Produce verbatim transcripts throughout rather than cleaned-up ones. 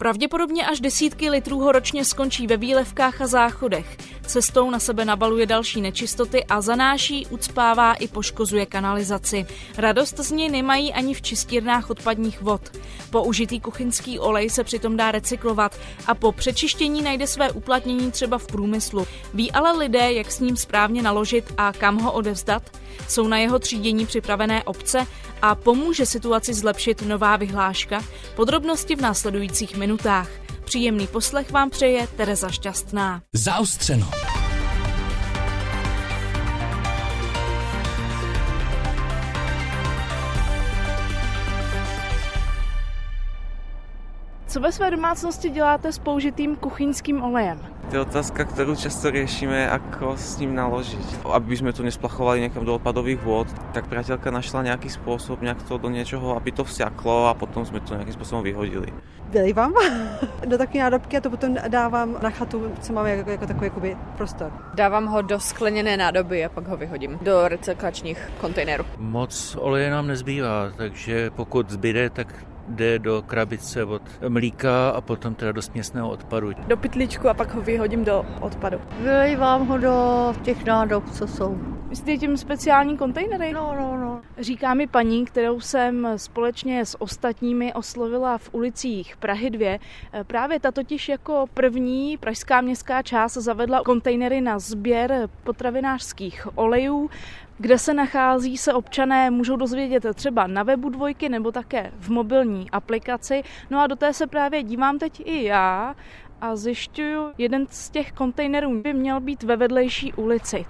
Pravděpodobně až desítky litrů ho ročně skončí ve výlevkách a záchodech. Cestou na sebe nabaluje další nečistoty a zanáší, ucpává i poškozuje kanalizaci. Radost z něj nemají ani v čistírnách odpadních vod. Použitý kuchyňský olej se přitom dá recyklovat a po přečištění najde své uplatnění třeba v průmyslu. Ví ale lidé, jak s ním správně naložit a kam ho odevzdat? Jsou na jeho třídění připravené obce a pomůže situaci zlepšit nová vyhláška? Podrobnosti v následujících minutách. Příjemný poslech vám přeje Tereza Šťastná. Zaostřeno. Co ve své domácnosti děláte s použitým kuchyňským olejem? To je otázka, ktorú často riešime, ako s ním naložiť. Aby sme to nesplachovali niekam do odpadových vôd, tak priateľka našla nejaký spôsob, nejak to do niečoho, aby to vsiaklo a potom sme to nejakým spôsobom vyhodili. Vylejvám do takové nádobky a to potom dávám na chatu, co máme jako, jako takový jakoby prostor. Dávám ho do skleněné nádoby a pak ho vyhodím do recyklačních kontejnerů. Moc oleje nám nezbývá, takže pokud zbyde, tak jde do krabice od mlíka a potom teda do směsného odpadu. Do pytlíčku a pak ho vyhodím do odpadu. Vylejvám ho do těch nádob, co jsou. Myslíte tím speciální kontejnery? No, no, no. Říká mi paní, kterou jsem společně s ostatními oslovila v ulicích Prahy dvě. Právě ta totiž jako první pražská městská část zavedla kontejnery na sběr potravinářských olejů, kde se nachází, se občané můžou dozvědět třeba na webu Dvojky nebo také v mobilní aplikaci. No a do té se právě dívám teď i já a zjišťuju, jeden z těch kontejnerů by měl být ve vedlejší ulici.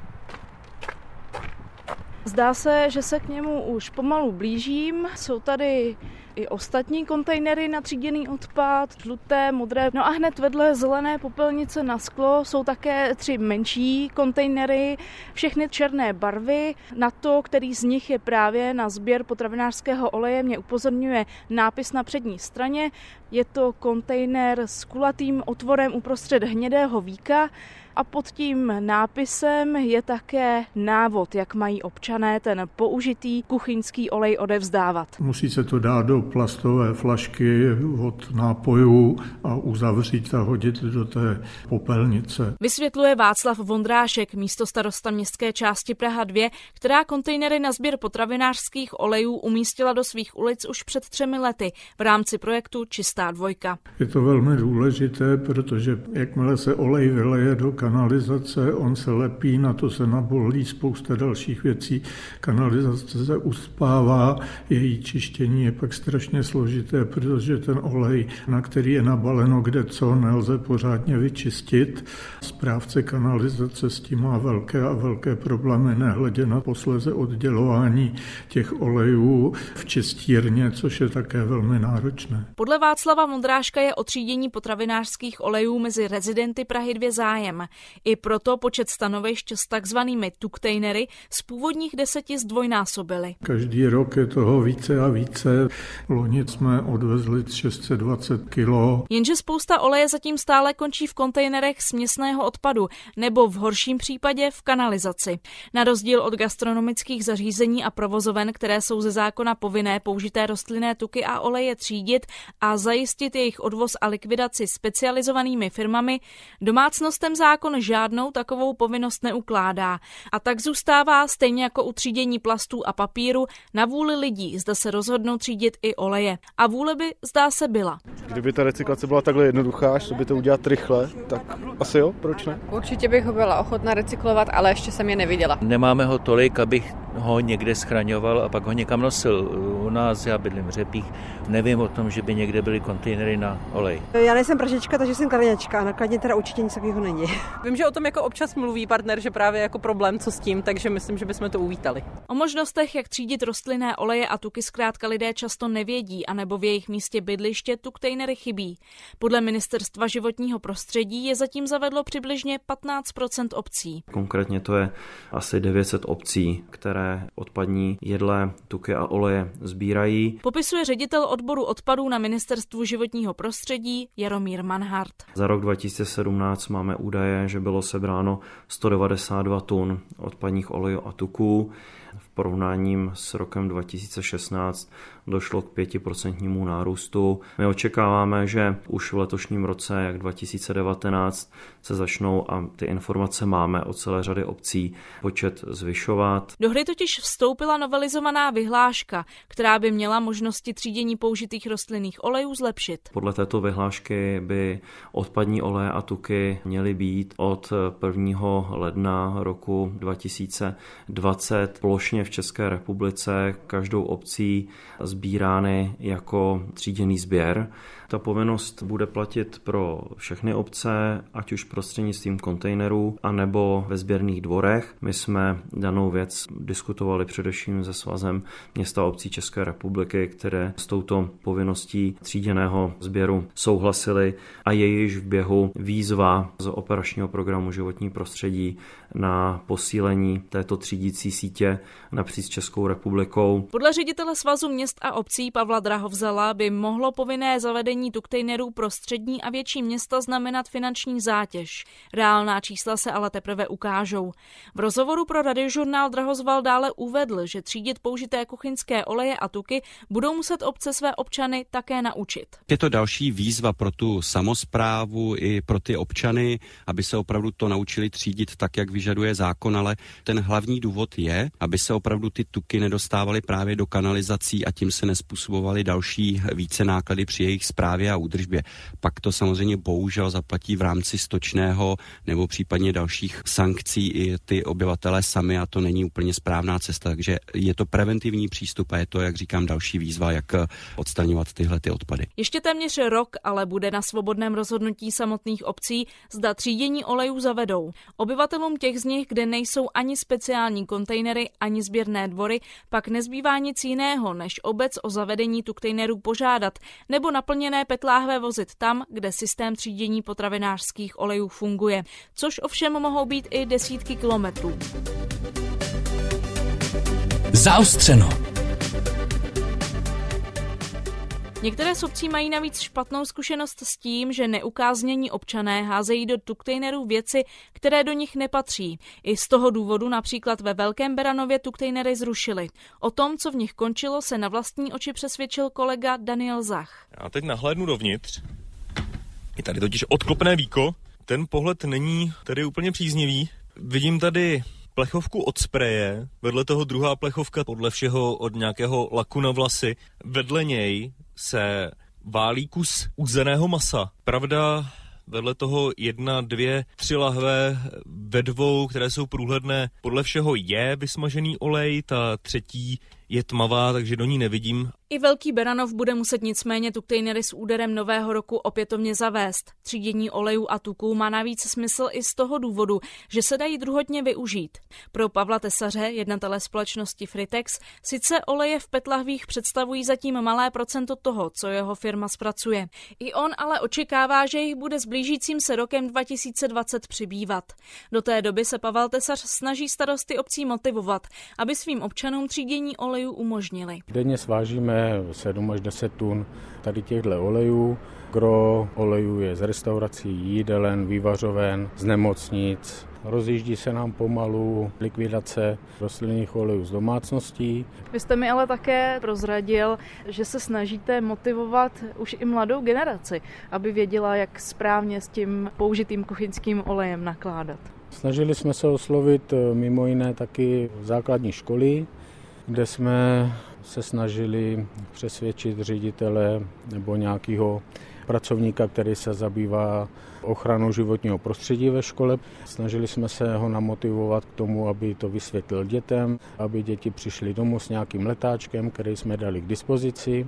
Zdá se, že se k němu už pomalu blížím. Jsou tady i ostatní kontejnery na tříděný odpad, žluté, modré. No a hned vedle zelené popelnice na sklo jsou také tři menší kontejnery, všechny černé barvy. Na to, který z nich je právě na sběr potravinářského oleje, mě upozorňuje nápis na přední straně. Je to kontejner s kulatým otvorem uprostřed hnědého víka. A pod tím nápisem je také návod, jak mají občané ten použitý kuchyňský olej odevzdávat. Musí se to dát do plastové flašky od nápojů a uzavřít a hodit do té popelnice. Vysvětluje Václav Vondrášek, místostarosta městské části Praha dvě, která kontejnery na sběr potravinářských olejů umístila do svých ulic už před třemi lety v rámci projektu Čistá dvojka. Je to velmi důležité, protože jakmile se olej vyleje do kanalizace, on se lepí, na to se nabolí spousta dalších věcí. Kanalizace se uspává, její čištění je pak strašně složité, protože ten olej, na který je nabaleno kde co, nelze pořádně vyčistit. Správce kanalizace s tím má velké a velké problémy, nehledě na posléze oddělování těch olejů v čistírně, což je také velmi náročné. Podle Václava Vondráška je o třídění potravinářských olejů mezi rezidenty Prahy dvě zájem. I proto počet stanovišť s takzvanými tuktejnery z původních deseti zdvojnásobili. Každý rok je toho více a více. Loni jsme odvezli šest set dvacet kilo. Jenže spousta oleje zatím stále končí v kontejnerech směsného odpadu nebo v horším případě v kanalizaci. Na rozdíl od gastronomických zařízení a provozoven, které jsou ze zákona povinné použité rostlinné tuky a oleje třídit a zajistit jejich odvoz a likvidaci specializovanými firmami, domácnostem zákon žádnou takovou povinnost neukládá. A tak zůstává, stejně jako u třídění plastů a papíru, na vůli lidí, zda se rozhodnou třídit i oleje. A vůle by, zdá se, byla. Kdyby ta recyklace byla takhle jednoduchá, že by to udělat rychle, tak asi jo, proč ne? Určitě bych ho byla ochotna recyklovat, ale ještě jsem je neviděla. Nemáme ho tolik, abych ho někde schraňoval a pak ho někam nosil. U nás, já bydlím v Řepích, nevím o tom, že by někde byly kontejnery na olej. Já nejsem pražička, takže jsem kladňačka a na kladně teda určitě nic takového není. Vím, že o tom jako občas mluví partner, že právě jako problém, co s tím, takže myslím, že bychom to uvítali. O možnostech, jak třídit rostlinné oleje a tuky, zkrátka lidé často nevědí, anebo v jejich místě bydliště tuktejnery chybí. Podle Ministerstva životního prostředí je zatím zavedlo přibližně patnáct procent obcí. Konkrétně to je asi devět set obcí, které odpadní jedlé, tuky a oleje sbírají. Popisuje ředitel odboru odpadů na Ministerstvu životního prostředí Jaromír Manhart. Za rok dva tisíce sedmnáct máme údaje, že bylo sebráno sto devadesát dva tun odpadních olejů a tuků. V porovnáním s rokem dva tisíce šestnáct došlo k pětiprocentnímu nárůstu. My očekáváme, že už v letošním roce, jak dva tisíce devatenáct, se začnou, a ty informace máme od celé řady obcí, počet zvyšovat. Do hry totiž vstoupila novelizovaná vyhláška, která by měla možnosti třídění použitých rostlinných olejů zlepšit. Podle této vyhlášky by odpadní oleje a tuky měly být od prvního ledna roku dva tisíce dvacet plošně v České republice každou obcí sbírány jako tříděný sběr. Ta povinnost bude platit pro všechny obce, ať už prostřednictvím kontejnerů, anebo ve sběrných dvorech. My jsme danou věc diskutovali především se Svazem měst a obcí České republiky, které s touto povinností tříděného sběru souhlasili, a je již v běhu výzva z operačního programu Životní prostředí na posílení této třídící sítě napříč Českou republikou. Podle ředitele Svazu měst a obcí Pavla Drahovzala by mohlo povinné zavedení tuktejnerů pro střední a větší města znamenat finanční zátěž. Reálná čísla se ale teprve ukážou. V rozhovoru pro Radiožurnál Drahozval dále uvedl, že třídit použité kuchyňské oleje a tuky budou muset obce své občany také naučit. Je to další výzva pro tu samosprávu i pro ty občany, aby se opravdu to naučili třídit tak, jak vyžaduje zákon, ale ten hlavní důvod je, aby se opravdu ty tuky nedostávaly právě do kanalizací a tím se nespůsobovaly další více náklady při jejich správě a údržbě. Pak to samozřejmě bohužel zaplatí v rámci stočného nebo případně dalších sankcí i ty obyvatelé sami, a to není úplně správná cesta, takže je to preventivní přístup a je to, jak říkám, další výzva, jak odstraňovat tyhle ty odpady. Ještě téměř rok ale bude na svobodném rozhodnutí samotných obcí, zda třídění olejů zavedou. Obyvatelům těch z nich, kde nejsou ani speciální kontejnery, ani sběrné dvory, pak nezbývá nic jiného, než obec o zavedení tuktejnerů požádat nebo naplněné petláhve vozit tam, kde systém třídění potravinářských olejů funguje, což ovšem mohou být i desítky kilometrů. Zaostřeno. Některé z obcí mají navíc špatnou zkušenost s tím, že neukáznění občané házejí do tuktejnerů věci, které do nich nepatří. I z toho důvodu například ve Velkém Beranově tuktejnery zrušili. O tom, co v nich končilo, se na vlastní oči přesvědčil kolega Daniel Zach. Já teď nahlédnu dovnitř. Je tady totiž odklopné víko. Ten pohled není tady úplně příznivý. Vidím tady plechovku od spreje, vedle toho druhá plechovka podle všeho od nějakého laku na vlasy. Vedle něj se válí kus uzeného masa. Pravda, vedle toho jedna, dvě, tři lahve ve dvou, které jsou průhledné. Podle všeho je vysmažený olej, ta třetí je tmavá, takže do ní nevidím. I Velký Beranov bude muset nicméně tuktejnery s úderem nového roku opětovně zavést. Třídění olejů a tuků má navíc smysl i z toho důvodu, že se dají druhotně využít. Pro Pavla Tesaře, jednatele společnosti Fritex, sice oleje v petlahvích představují zatím malé procento toho, co jeho firma zpracuje. I on ale očekává, že jich bude s blížícím se rokem dva tisíce dvacet přibývat. Do té doby se Pavel Tesař snaží starosty obcí motivovat, aby svým občanům třídění olejů umožnili. Denně svážíme sedm až deset tun tady těchto olejů. Gro olejů je z restaurací, jídelen, vývařoven, z nemocnic. Rozjíždí se nám pomalu likvidace rostlinných olejů z domácností. Vy jste mi ale také prozradil, že se snažíte motivovat už i mladou generaci, aby věděla, jak správně s tím použitým kuchyňským olejem nakládat. Snažili jsme se oslovit mimo jiné taky základní školy, kde jsme se snažili přesvědčit ředitele nebo nějakého pracovníka, který se zabývá ochranou životního prostředí ve škole. Snažili jsme se ho namotivovat k tomu, aby to vysvětlil dětem, aby děti přišly domů s nějakým letáčkem, který jsme dali k dispozici.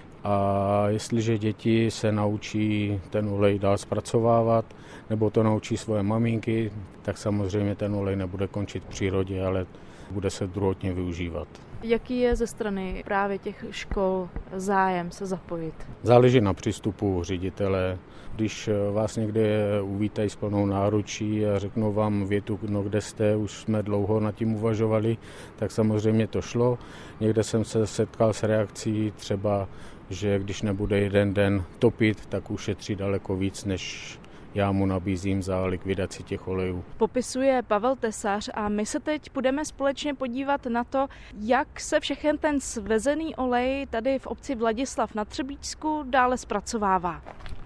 A jestliže děti se naučí ten olej dál zpracovávat, nebo to naučí svoje maminky, tak samozřejmě ten olej nebude končit v přírodě, ale bude se druhotně využívat. Jaký je ze strany právě těch škol zájem se zapojit? Záleží na přístupu ředitele. Když vás někde uvítají s plnou náručí a řeknou vám větu, no kde jste, už jsme dlouho nad tím uvažovali, tak samozřejmě to šlo. Někde jsem se setkal s reakcí třeba, že když nebude jeden den topit, tak ušetří daleko víc, než já mu nabízím za likvidaci těch olejů. Popisuje Pavel Tesař a my se teď budeme společně podívat na to, jak se všechen ten svezený olej tady v obci Vladislav na Třebíčsku dále zpracovává.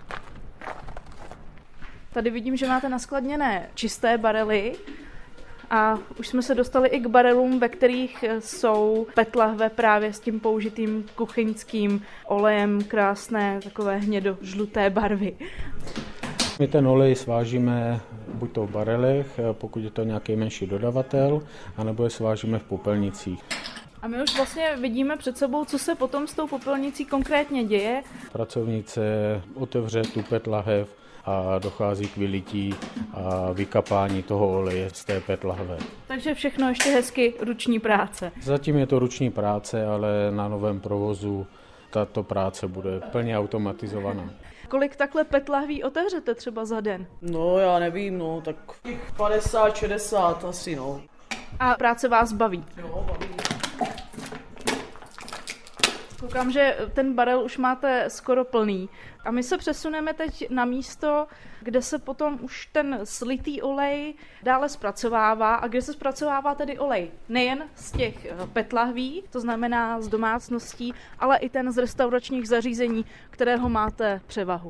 Tady vidím, že máte naskladněné čisté barely a už jsme se dostali i k barelům, ve kterých jsou pet lahve právě s tím použitým kuchyňským olejem krásné takové hnědo-žluté barvy. My ten olej svážíme buď to v barelech, pokud je to nějaký menší dodavatel, anebo je svážíme v popelnicích. A my už vlastně vidíme před sebou, co se potom s tou popelnicí konkrétně děje. Pracovnice otevře tu pet lahev a dochází k vylití a vykapání toho oleje z té pet lahve. Takže všechno ještě hezky ruční práce. Zatím je to ruční práce, ale na novém provozu tato práce bude plně automatizovaná. Kolik takhle pet lahví otevřete třeba za den? No já nevím, no tak padesát, šedesát asi, no. A práce vás baví? Jo, baví. Koukám, že ten barel už máte skoro plný. A my se přesuneme teď na místo, kde se potom už ten slitý olej dále zpracovává a kde se zpracovává tedy olej nejen z těch pet lahví, to znamená z domácností, ale i ten z restauračních zařízení, kterého máte převahu.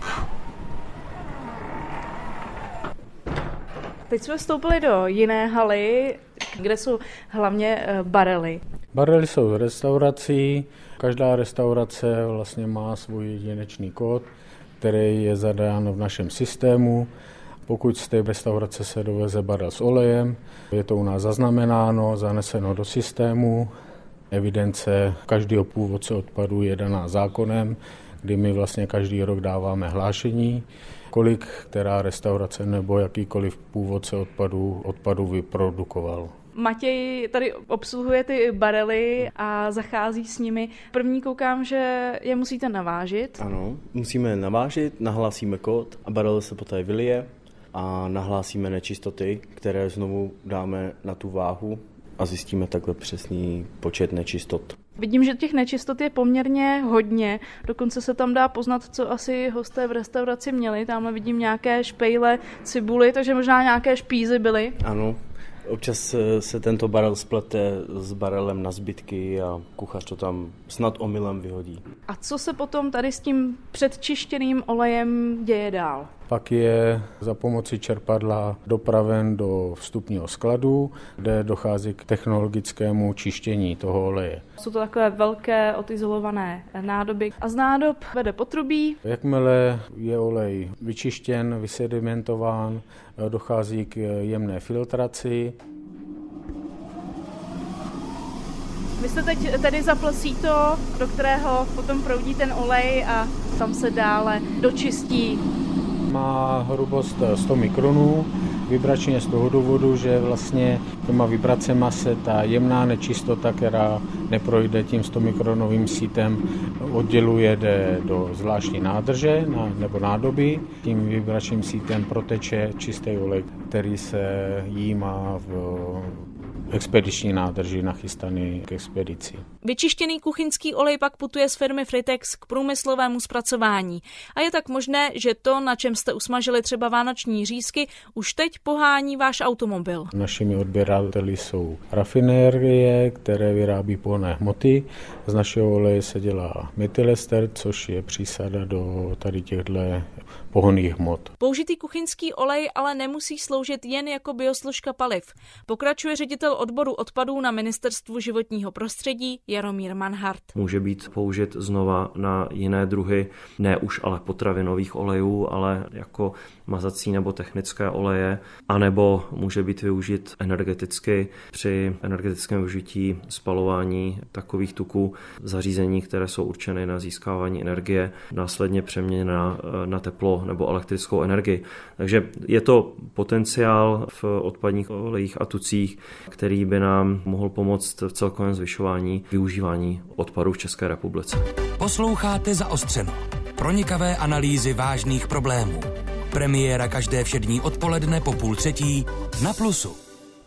Teď jsme vstoupili do jiné haly, kde jsou hlavně barely. Barely jsou z restaurací. Každá restaurace vlastně má svůj jedinečný kód, který je zadán v našem systému. Pokud z té restaurace se doveze barel s olejem, je to u nás zaznamenáno, zaneseno do systému. Evidence každého původce odpadu je daná zákonem, kdy my vlastně každý rok dáváme hlášení, kolik která restaurace nebo jakýkoliv původce odpadu, odpadu vyprodukoval. Matěj tady obsluhuje ty barely a zachází s nimi. První koukám, že je musíte navážit. Ano, musíme navážit, nahlásíme kód a barel se poté vylije a nahlásíme nečistoty, které znovu dáme na tu váhu a zjistíme takhle přesný počet nečistot. Vidím, že těch nečistot je poměrně hodně, dokonce se tam dá poznat, co asi hosté v restauraci měli. Tamhle vidím nějaké špejle, cibuly, takže možná nějaké špízy byly. Ano. Občas se tento barel splete s barelem na zbytky a kuchař to tam snad omylem vyhodí. A co se potom tady s tím předčištěným olejem děje dál? Pak je za pomoci čerpadla dopraven do vstupního skladu, kde dochází k technologickému čištění toho oleje. Jsou to takové velké odizolované nádoby a z nádob vede potrubí. Jakmile je olej vyčištěn, vysedimentován, dochází k jemné filtraci. Vy jste teď tedy zapl síto, do kterého potom proudí ten olej a tam se dále dočistí. Má hrubost sto mikronů, vibračně z toho důvodu, že vlastně těma vibracema se ta jemná nečistota, která neprojde tím sto mikronovým sítem, odděluje, jde do zvláštní nádrže nebo nádoby. Tím vibračním sítem proteče čistý olej, který se jímá v expediční nádrži nachystaný k expedici. Vyčištěný kuchyňský olej pak putuje z firmy Fritex k průmyslovému zpracování. A je tak možné, že to, na čem jste usmažili třeba vánoční řízky, už teď pohání váš automobil. Našimi odběrateli jsou rafinérie, které vyrábí pohonné hmoty. Z našeho oleje se dělá metylester, což je přísada do tady těchto pohonných hmot. Použitý kuchyňský olej ale nemusí sloužit jen jako biosložka paliv. Pokračuje ředitel odboru odpadů na Ministerstvu životního prostředí Jaromír Manhart. Může být použit znova na jiné druhy, ne už ale potravinových olejů, ale jako mazací nebo technické oleje, anebo může být využit energeticky při energetickém využití spalování takových tuků zařízení, které jsou určeny na získávání energie, následně přeměněna na teplo nebo elektrickou energii. Takže je to potenciál v odpadních olejích a tucích, který by nám mohl pomoct v celkovém zvyšování využívání odpadů v České republice. Posloucháte Zaostřeno. Pronikavé analýzy vážných problémů. Premiéra každé všední odpoledne po půl třetí na Plusu.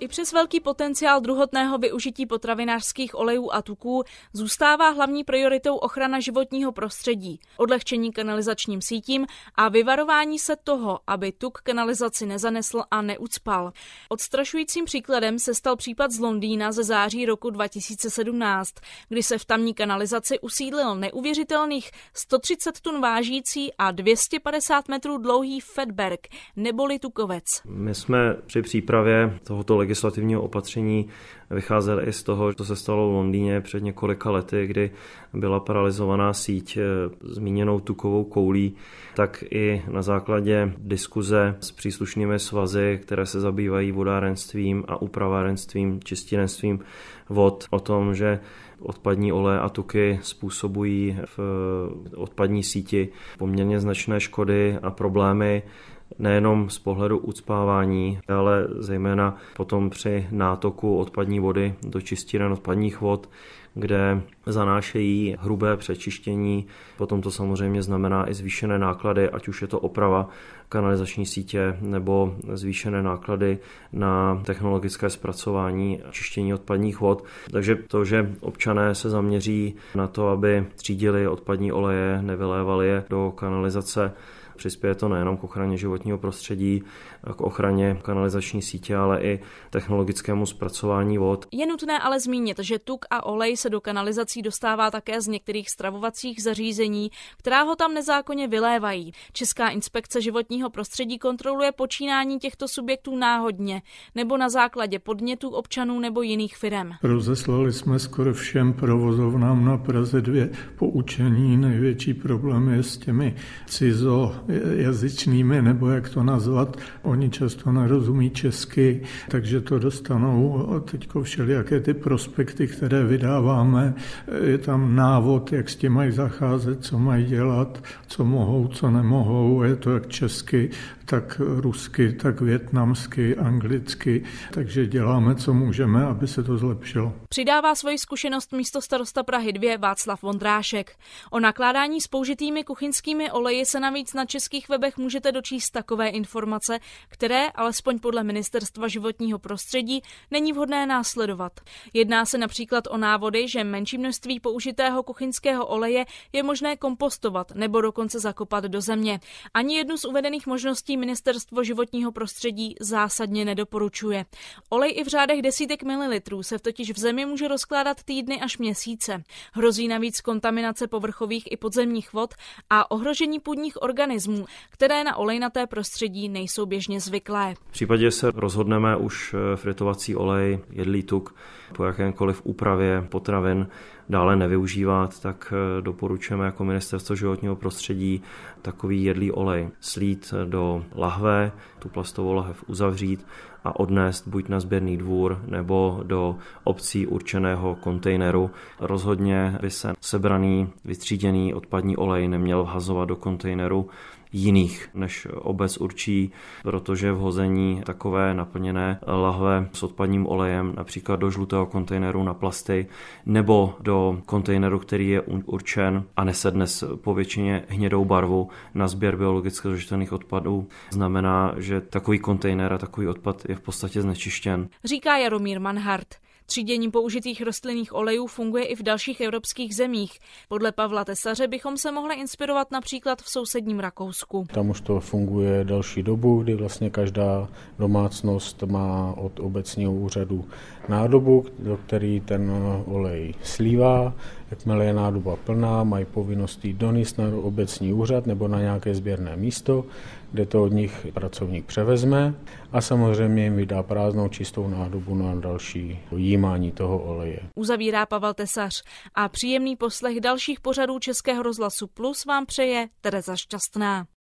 I přes velký potenciál druhotného využití potravinářských olejů a tuků zůstává hlavní prioritou ochrana životního prostředí, odlehčení kanalizačním sítím a vyvarování se toho, aby tuk kanalizaci nezanesl a neucpal. Odstrašujícím příkladem se stal případ z Londýna ze září roku dva tisíce sedmnáct, kdy se v tamní kanalizaci usídlil neuvěřitelných sto třicet tun vážící a dvě stě padesát metrů dlouhý fatberg, neboli tukovec. My jsme při přípravě tohoto legislativního opatření vycházeli i z toho, co se stalo v Londýně před několika lety, kdy byla paralyzovaná síť zmíněnou tukovou koulí, tak i na základě diskuze s příslušnými svazy, které se zabývají vodárenstvím a upravárenstvím, čistírenstvím vod, o tom, že odpadní oleje a tuky způsobují v odpadní síti poměrně značné škody a problémy, nejenom z pohledu ucpávání, ale zejména potom při nátoku odpadní vody do čistíren odpadních vod, kde zanášejí hrubé přečištění. Potom to samozřejmě znamená i zvýšené náklady, ať už je to oprava kanalizační sítě nebo zvýšené náklady na technologické zpracování a čištění odpadních vod. Takže to, že občané se zaměří na to, aby třídili odpadní oleje, nevylévali je do kanalizace, přispěje to nejenom k ochraně životního prostředí, k ochraně kanalizační sítě, ale i technologickému zpracování vod. Je nutné ale zmínit, že tuk a olej se do kanalizací dostává také z některých stravovacích zařízení, která ho tam nezákonně vylévají. Česká inspekce životního prostředí kontroluje počínání těchto subjektů náhodně nebo na základě podnětů občanů nebo jiných firem. Rozeslali jsme skoro všem provozovnám na Praze dvě poučení. Největší problém je s těmi cizo jazyčnými, nebo jak to nazvat. Oni často nerozumí česky, takže to dostanou teďko všelijaké ty prospekty, které vydáváme. Je tam návod, jak s tím mají zacházet, co mají dělat, co mohou, co nemohou. Je to jak česky, tak rusky, tak vietnamsky, anglicky. Takže děláme, co můžeme, aby se to zlepšilo. Přidává svoji zkušenost místostarosta Prahy dva Václav Vondrášek. O nakládání s použitými kuchyňskými oleji se navíc na českých webech můžete dočíst takové informace, které, alespoň podle Ministerstva životního prostředí, není vhodné následovat. Jedná se například o návody, že menší množství použitého kuchyňského oleje je možné kompostovat nebo dokonce zakopat do země. Ani jednu z uvedených možností Ministerstvo životního prostředí zásadně nedoporučuje. Olej i v řádech desítek mililitrů se totiž v zemi může rozkládat týdny až měsíce. Hrozí navíc kontaminace povrchových i podzemních vod a ohrožení půdních organismů, které na olejnaté prostředí nejsou běžně zvyklé. V případě se rozhodneme už fritovací olej, jedlý tuk po jakémkoliv úpravě potravin dále nevyužívat, tak doporučujeme jako Ministerstvo životního prostředí takový jedlý olej slít do lahve, tu plastovou lahev uzavřít a odnést buď na sběrný dvůr nebo do obcí určeného kontejneru. Rozhodně by se sebraný, vytříděný odpadní olej neměl vhazovat do kontejneru jiných, než obec určí, protože vhození takové naplněné lahve s odpadním olejem například do žlutého kontejneru na plasty nebo do kontejneru, který je určen a nese dnes po většině hnědou barvu na sběr biologicky rozložitelných odpadů, znamená, že takový kontejner a takový odpad je v podstatě znečištěn. Říká Jaromír Manhart. Třídění použitých rostlinných olejů funguje i v dalších evropských zemích. Podle Pavla Tesaře bychom se mohli inspirovat například v sousedním Rakousku. Tam už to funguje další dobu, kdy vlastně každá domácnost má od obecního úřadu nádobu, do který ten olej slívá. Jakmile je nádoba plná, mají povinnost jít donést na obecní úřad nebo na nějaké sběrné místo, kde to od nich pracovník převezme a samozřejmě jim vydá prázdnou čistou nádobu na další jímání toho oleje. Uzavírá Pavel Tesař a příjemný poslech dalších pořadů Českého rozhlasu Plus vám přeje Tereza Šťastná.